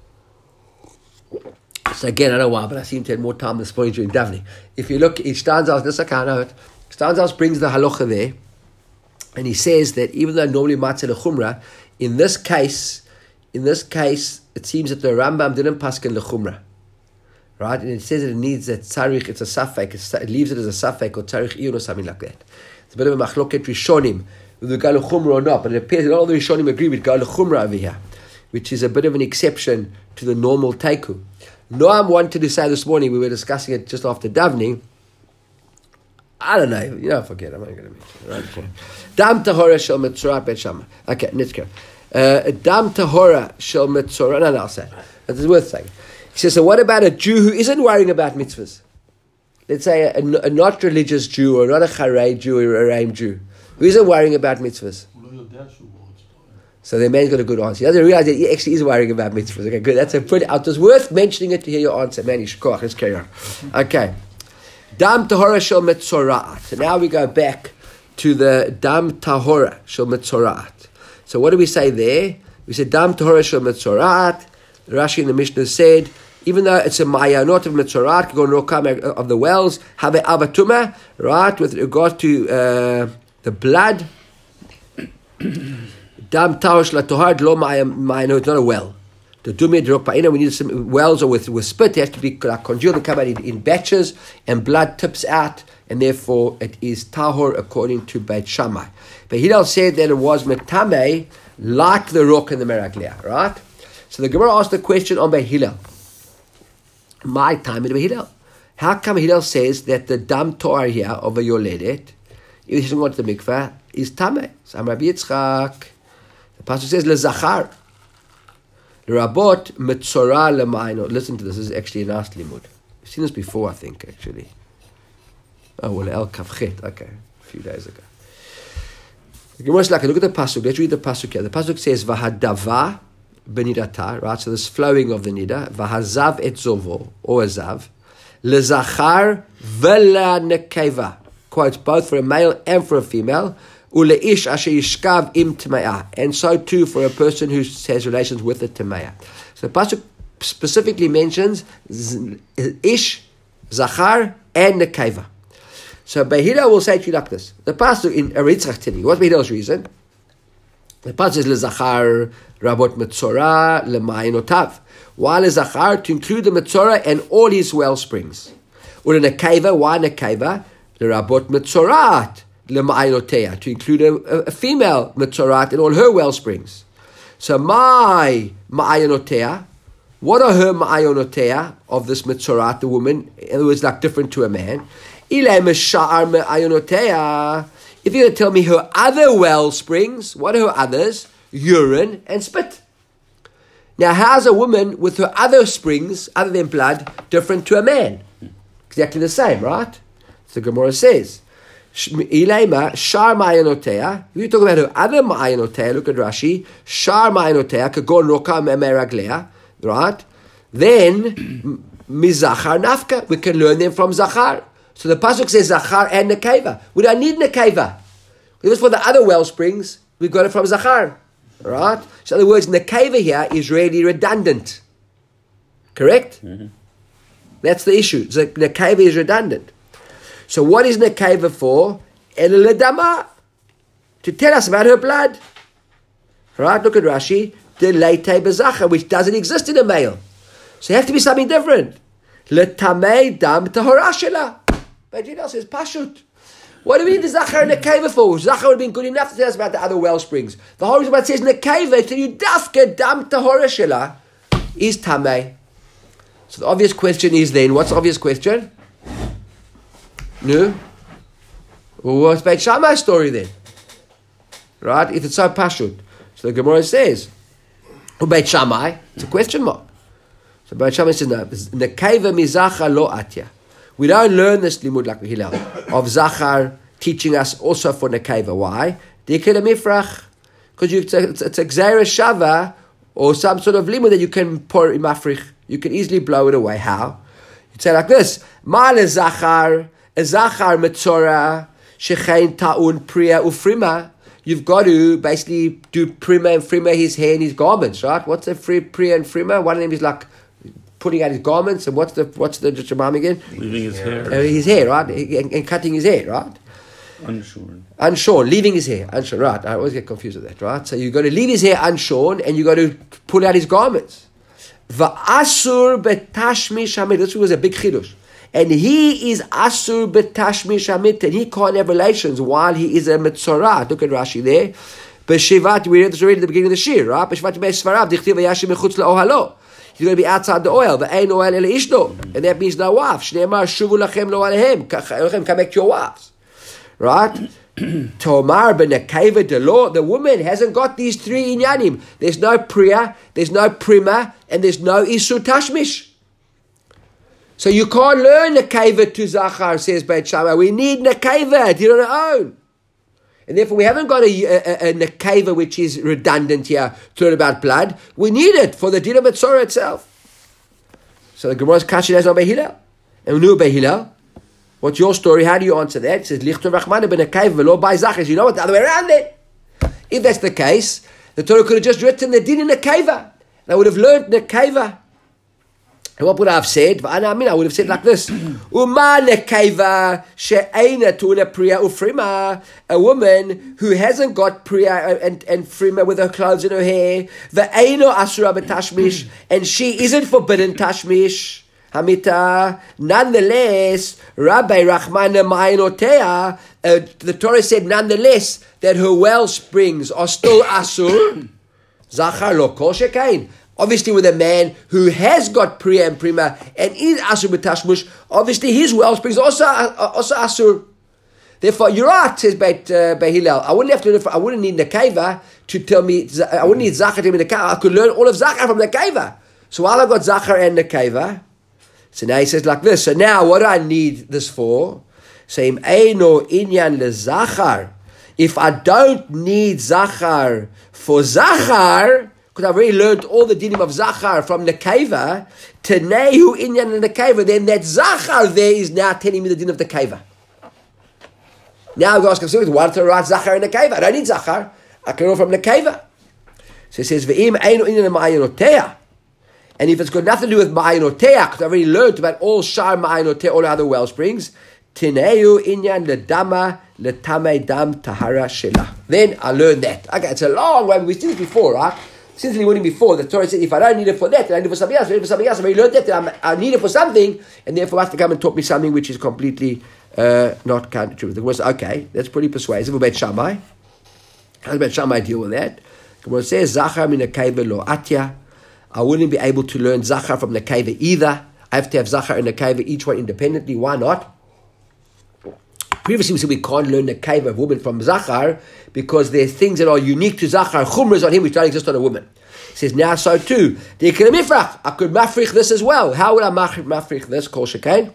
So again, I don't know why, but I seem to have more time this morning during Davni. If you look, in Stanzas, this I can't know it. Stanzas brings the halacha there, and he says that even though normally might say the chumrah, in this case, in this case, it seems that the Rambam didn't paskin the chumrah. Right, and it says that it needs that tzarich, it's a safek, it leaves it as a safek or tzarich iyun or something like that. It's a bit of a machloket rishonim, whether we go to chumrah or not, but it appears that all the rishonim agree with go to chumrah over here, which is a bit of an exception to the normal teku. Noam wanted to say this morning, we were discussing it just after davening, I don't know, you know, forget, I'm not going to mention it. Right? Dam tahora shel metzorat bet shama. Okay, let's go. Dam tahora shel metzorat, no, no, I'll say it. It's worth saying. He says, so what about a Jew who isn't worrying about mitzvahs? Let's say a, a, a not religious Jew or not a Charei Jew or a Reim Jew who isn't worrying about mitzvahs. So the man's got a good answer. He doesn't realize that he actually is worrying about mitzvahs. Okay, good. That's a pretty, it was worth mentioning it to hear your answer. Man, yishkoach. Let's carry on. Okay. Dam tahora shel metzorat. So now we go back to the dam tahora shel metzorat. So what do we say there? We said dam tahora shel metzorat. Rashi in the Mishnah said, even though it's a mayanot of metzorat, of the wells, have a avatuma, right, with regard to uh, the blood, dam taosh la tohar lo mayanot, it's not a well. The dumid rokpaina, we need some wells or with, with spit, they have to be like, congealed and come out in, in batches, and blood tips out, and therefore it is tahor according to Beit Shammai. But Hillel said that it was metame, like the rock and the meraglia, right? So the Gemara asked the question on Beit Hillel. My time in Beit Hillel. How come Hillel says that the dam toar here of a yoledet, if he doesn't go to the mikveh, is tameh? So Rabbi Yitzchak, the pasuk says lezachar, l'rabot metzora lemayno. Listen to this. This is actually a nice limud. We've seen this before, I think, actually. Oh well, el kavchet. Okay, a few days ago. The Gemara is like, look at the pasuk. Let's read the pasuk here. The pasuk says vahadava. Benidata, right? So this flowing of the nida, vahazav et zovo, or a zav, lezachar vela nekeva, quotes both for a male and for a female, uleish asher yishkav im tmeah, and so too for a person who has relations with the tmeah. So the pasuk specifically mentions ish, zachar, and nekeva. So Beit Hillel will say to you like this: the pasuk in Aritzach telling you what's Beit Hillel's reason. The pasuk says lezachar rabot metzora lemainotav. Why lezachar? To include the metzora and all his well springs. Or in a nekeva, why nekeva? The rabot metzorat lemainotea, to include a, a female metzorat and all her well springs. So my ma'ayonotea, what are her ma'ayonotea of this metzorat, the woman? In other words, like different to a man. Ilay mesha'ar ma'ayonotea. If you're going to tell me her other well springs, what are her others? Urine and spit. Now, how's a woman with her other springs, other than blood, different to a man? Exactly the same, right? So Gemara says, Ilema, Shar Ma'ayanotea. If you talk about her other Ma'ayanotea, look at Rashi, Shar Ma'ayanotea, Kagon Roka Meraglea, right? Then, Mizachar Nafka, we can learn them from Zachar. So the Pasuk says Zachar and Nekeva. We don't need Nekeva. It was for the other well springs, we got it from Zachar. Right? So in other words, Nekeva here is really redundant. Correct? Mm-hmm. That's the issue. So Nekeva is redundant. So what is Nekeva for? Eladama. To tell us about her blood. Right? Look at Rashi. The Leite Bezacha, which doesn't exist in a male. So it has to be something different. Letamei dam tahora shela. Bajidal says Pashut. What do we need the Zachar and Nekeva for? Zachar would have been good enough to tell us about the other well springs. The whole reason why it says Nekeva, to you dafke dam tahora shela, is Tamei. So the obvious question is then, what's the obvious question? No? Well, what's Beit Shammai's story then? Right? If it's so Pashut. So the Gemara says, well, Beit Shammai, it's a question mark. So Beit Shammai says, no, Nekeva mizacha lo atya. We don't learn this limud like Hillel of Zachar teaching us also for Nekeva. Why? Because it's a, it's, it's a Gzeira Shava or some sort of limud that you can pour in Mafrich. You can easily blow it away. How? You'd say like this: Ma'ale Zachar, a Zachar Metzora, Shechein Ta'un Priya Ufrima. You've got to basically do Prima and Frima, his hair and his garments, right? What's the free Priya and Frima? One of them is like putting out his garments, and what's the what's the Jemam again? Leaving his hair. Uh, his hair, right? And, and cutting his hair, right? Unshorn. Unshorn, leaving his hair. Unshorn, right. I always get confused with that, right? So you've got to leave his hair unshorn, and you've got to pull out his garments. Va'asur betashmish hamit. This was a big chidush. And he is asur betashmish hamit, and he can't have relations while he is a metzorah. Look at Rashi there. B'shivat, we read this already at the beginning of the shir, right? B'shivat me'esvarav, dichtiv v'yashim mechutz la'ohalo. He's going to be outside the oil. Ve'ein oil ele ishno. And that means no wife. Shneimar shuvu lachem lo alehem. Come back to your wives. Right? Tomar benekeva de law. The woman hasn't got these three inyanim. There's no priya, there's no prima, and there's no isur tashmish. So you can't learn nekeva to Zachar, says Beit Shammai. We need nekeva. Do it on our own. And therefore we haven't got a, a, a nekeva which is redundant here to learn about blood. We need it for the din of Metzorah itself. So the Gemara's kasha is on Behilel. And we knew Behilel. What's your story? How do you answer that? It says, Lichter Rachmana ben nekeva v'lo bai Zachar. You know what? The other way around then. If that's the case, the Torah could have just written the din in nekeva. And I would have learned nekeva. And what would I have said? I would have said like this: Uma nekeva she'eina tuna priya ufrima. A woman who hasn't got priya and, and frima with her clothes and her hair. Ve'eino asura betashmish, and she isn't forbidden tashmish. Hamita. Nonetheless, Rabbi Rachmana ma'inotea. Uh, the Torah said nonetheless that her well springs are still asur. Zachar lo kol shekain. Obviously, with a man who has got priya and prima and is asur b'tashmush, obviously his well springs also also asur. Therefore, you're right, says Beit uh, Hillel. I wouldn't have to. Learn from, I wouldn't need nekeva to tell me. I wouldn't need Zachar to tell me nekeva. I could learn all of Zachar from nekeva. So while I've got Zachar and nekeva, so now he says like this. So now, what do I need this for? Say eino inyan lezachar. If I don't need Zachar for Zachar, because I've already learned all the dinim of Zachar from Nekeva, Tenehu Inyan and Nekeva, then that Zachar there is now telling me the din of Nekeva. Now I'm going to ask, why do I write Zachar and Nekeva? I don't need Zachar. I can learn from Nekeva. So it says, Ve'im Einu Inyan Ma'ayanotea. And if it's got nothing to do with Ma'ayanotea, because I've already learned about all Shar Ma'ayanotea, all other well springs, Tineu inyan ledama letame dam tahara shela. Then I learned that. Okay, it's a long way. We've seen this before, right? Since we went before, the Torah said, if I don't need it for that, then I need it for something else. I need it for something else. I've already learned that, then I'm, I need it for something, and therefore I have to come and taught me something which is completely uh, not counter to the Gemara. Okay, that's pretty persuasive. About Shammai, how does Beit Shammai deal with that? Gemara says, Zachar min nekeva lo atya. I wouldn't be able to learn Zachar from nekeva either. I have to have Zachar and nekeva, each one independently. Why not? Previously we said we can't learn the cave of woman from Zachar because there's things that are unique to Zachar, chumras on him which don't exist on a woman. He says, now so too, I could mafrich this as well. How would I mafrich this? Kol shekain.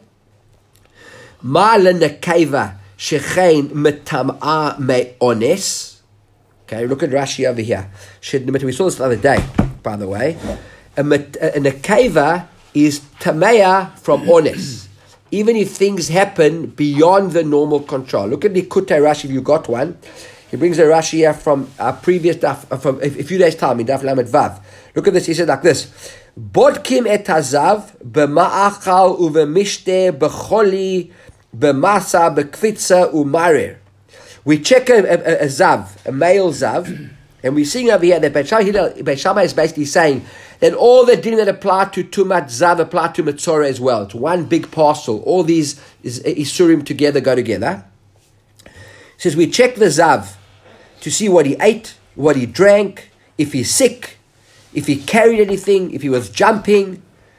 Ma lenekeva shechein metam'a me'ones. Okay, look at Rashi over here. We saw this the other day, by the way. A nekeva is tamea from ones. Even if things happen beyond the normal control. Look at the Likutei Rashi, if you got one. He brings a Rashi here from our previous daf, from a few days' time, in Daf Lamed Vav. Look at this, he said like this. Bodkim et hazav b'ma'achal u'v'mishte b'choli b'masa b'kvitza u'marir. We check a, a, a zav, a male zav, and we're seeing over here that Beit Shammai is basically saying that all the din that apply to Tumat Zav apply to Metzora as well. It's one big parcel. All these is, Isurim together go together. It says we check the Zav to see what he ate, what he drank, if he's sick, if he carried anything, if he was jumping,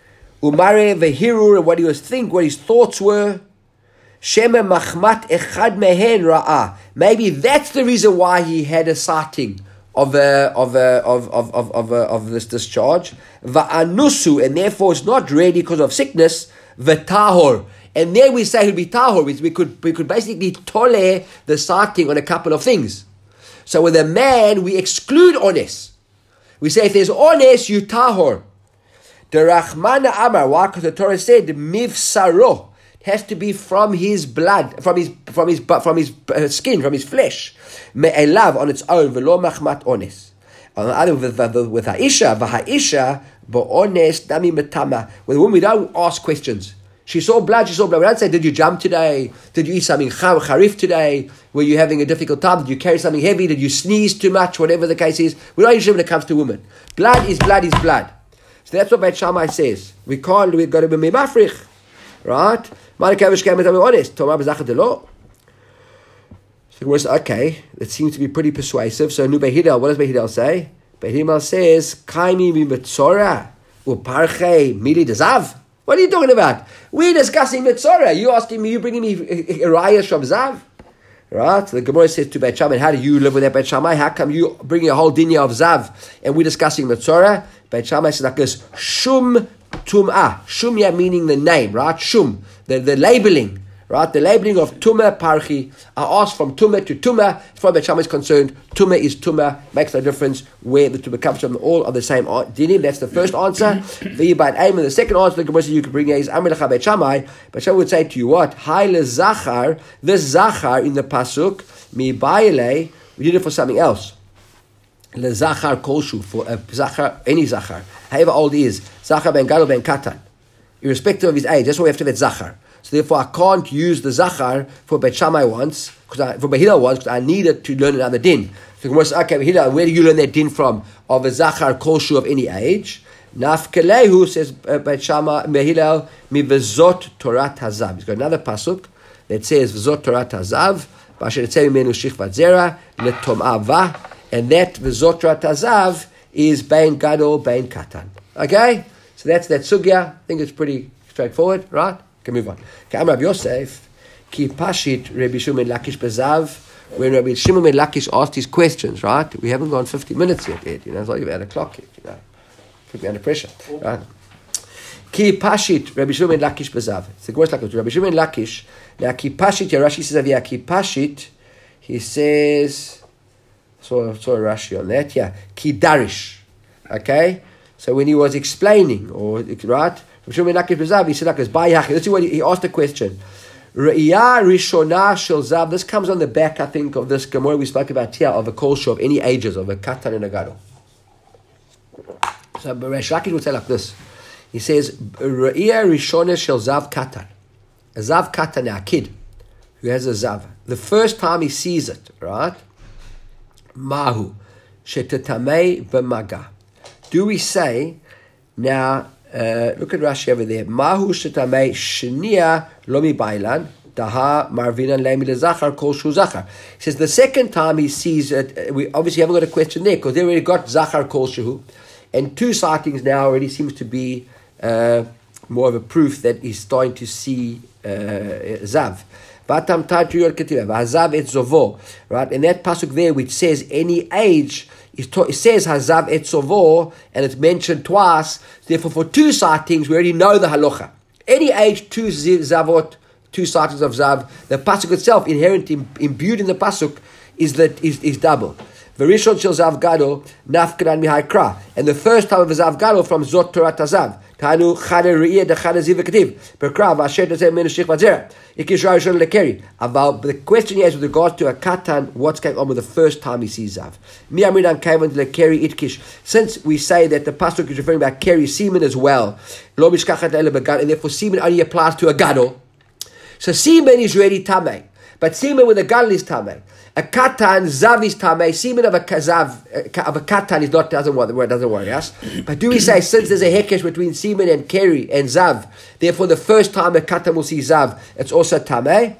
Umare vehirur, what he was think, what his thoughts were. Shema machmat echad mehen ra'ah. Maybe that's the reason why he had a sighting of a, of a, of of of of, a, of this discharge, va'anusu, and therefore it's not really because of sickness. V'tahor, and there we say he'll be tahor. We could we could basically tole the sighting on a couple of things. So with a man we exclude ones. We say if there's ones, you tahor. The Rachmana Amar, why? Because the Torah said mivsaro. Has to be from his blood, from his from his from his uh, skin, from his flesh. Me'elav on its own, v'lo machmat ones. On the other, with, with, with ha'isha, v'ha'isha bo'ones nami metama. With a woman, we don't ask questions. She saw blood, she saw blood. We don't say, did you jump today? Did you eat something charif today? Were you having a difficult time? Did you carry something heavy? Did you sneeze too much? Whatever the case is. We don't usually when it comes to women. Blood is blood is blood. So that's what Beit Shammai says. We can't, we've got to be mafrich. Right? Okay, that seems to be pretty persuasive. So, Nu Behidel, what does Behidel say? Behidel says, Kaimi mi metzora uparche mili dezav. What are you talking about? We're discussing metzora. You asking me, you bringing me Arias from Zav? Right? So the Gemara says to Beit Shammai, how do you live with that Beit Shammai? How come you bringing a whole dinya of Zav and we're discussing metzora? Beit Shammai says like this, Shum Tum'ah. Shumya meaning the name, right? Shum, the, the labeling, right? The labeling of Tumah Parchi. I asked from Tumah to Tumah. As far as Beit Shammai is concerned, Tumah is Tumah. Makes no difference where the Tumah comes from. All are the same dinim. That's the first answer. V'yibad aim. And the second answer the Gemara says you can bring is Amr Lecha Beit Shammai. Beit Shammai would say to you what? Hai le Zachar. This Zachar in the pasuk mi ba'ilei. We did it for something else. Le Zachar kolshu, for a Zachar, any Zachar, however old he is, Zachar ben Gadol ben Katan, irrespective of his age. That's why we have to have that Zachar. So therefore, I can't use the Zachar for Beit Shammai once, because for Behila once, because I needed to learn another din. So the Gemara says, okay, Behila, where do you learn that din from of a Zachar kolshu of any age? Nafkelehu says uh, Beit Shammai Behila mi vezot Torat Hazav. He's got another pasuk that says vezot Torat Hazav. B'asher etzei mimenu shichvat zera letom'ava. And that V'zotra Tazav is Bein Gadol, Bein Katan. Okay? So that's that sugya. I think it's pretty straightforward, right? Can move on. Okay, I'm Rabbi Yosef. Ki Pashit Rabbi Shimon Lakish Bezav. When Rabbi Shimon Lakish asked his questions, right? We haven't gone fifty minutes yet, Ed. You know, it's like you've had a clock yet, you know. Put me under pressure, right? Ki Pashit Rabbi Shimon Lakish Bezav. It's the worst like Rabbi Shimon Lakish. Now, Ki Pashit, Rashi says, yeah, Ki Pashit, he says... So, so a Rashi on that, yeah. Ki darish, okay. So when he was explaining, or right, he said like this. Let's see what he, he asked a question. Re'iyah rishona shel zav. This comes on the back, I think, of this Gemara we spoke about here of a kolshu of any ages of a katan and a gadol. So Resh Lakish would say like this. He says Re'iyah rishona shel zav katan. A zav katan, a kid. who has a zav, the first time he sees it, right? Mahu, shetatamei b'maga. Do we say, now, uh, look at Rashi over there, Mahu shetamei shnia lomi bailan, daha marvinan lemi lezachar kol shu zachar. He says the second time he sees it, we obviously haven't got a question there, because they already got zachar kol shu, and two sightings now already seems to be uh, more of a proof that he's starting to see uh, zav. Vatam tatu yor ketiva, vazav et zovo, right? And that pasuk there which says any age, it says hazav et zovo, and it's mentioned twice. Therefore, for two sightings, we already know the halacha. Any age, two zavot, two sightings of zav. The pasuk itself, inherent, imbued in the pasuk, is that is, is double. Verishon shel zav gadol nafkanan mihai kra, and the first time of a zav gadol from zot torat hazav. Tanu chade re'iyah de chade ziv v'ketiv perkra v'asher tezeh menu shich v'zera ikishra rishon lekeri. About the question he has with regard to a katan, what's going on with the first time he sees zav? Mi amrinan kaivan lekeri itkish. Since we say that the pasuk is referring about keri semen as well, lo mishkachat le'ele begadol, and therefore semen only applies to a gadol. So semen is really tamei, but semen with a gadol is tamei. A katan, zav is tamei. Semen of a kazav, of a katan is not, doesn't worry, doesn't worry us. But do we say, since there's a hekesh between semen and keri and zav, therefore the first time a katan will see zav, it's also tamei?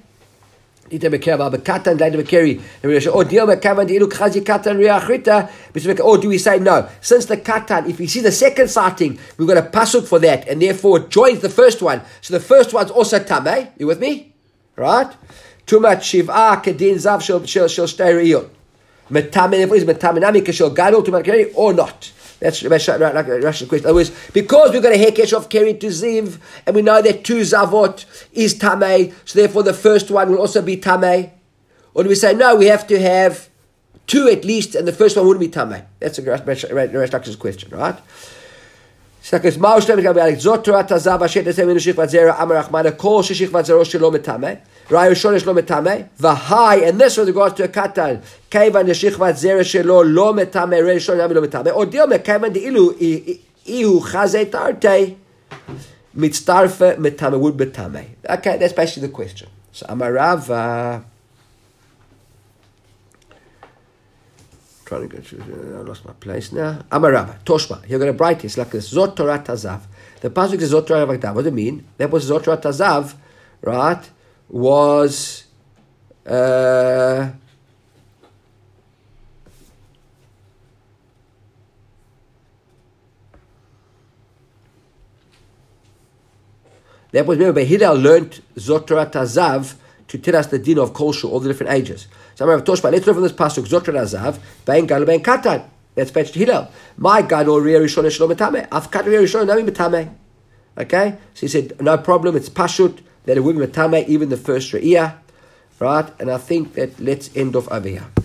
Or do we say no? Since the katan, if we see the second sighting, we've got a pasuk for that, and therefore it joins the first one. So the first one's also tamei. You with me? Right? Too much shiv'ah kedin zav shel shel shel shtei re'iyot. Metamin, if it is metaminami keshel gadol to keri or not. That's like a Russian question. In other words, because we've got a hekesh of keri to ziv, and we know that two zavot is tamei, so therefore the first one will also be tamei. Or do we say no? We have to have two at least, and the first one wouldn't be tamei. That's a Russian question, right? Sakas maushtem gabelik zotra tazav ashet esem inu shich vatzera amar achmana kol shich vatzero shelo metame rayu shon shelo metame v'hai, and this with regards to a katan kaivan shich vatzera shelo lo metame rayu shon lo metame or deal me kaivan de ilu ihu chazei tarte mitztarfe metame would betame. Okay, that's basically the question. So amarav. Uh, Trying to go through, I lost my place now. Amarava, Toshma. You're going to write this like this. Zot Torah Tazav. The pasuk is Zot Torah Vagdav. What do you mean? That was Zot Torah Tazav, right? Was uh, that was remember Hillel learned Zot Torah Tazav to tell us the din of kosher, all the different ages. So I'm Toshba. Let's learn from this pasuk. Zotra Azav, Bain Gadol, Bain Katan. That's fetched Hillel. My Gadol Ria Rishon Shlo Metame. Af Katan Ria Rishon Nami Metame. Okay, so he said no problem. It's pashut that it would be Metame even the first Re'iyah, right? And I think that let's end off over here.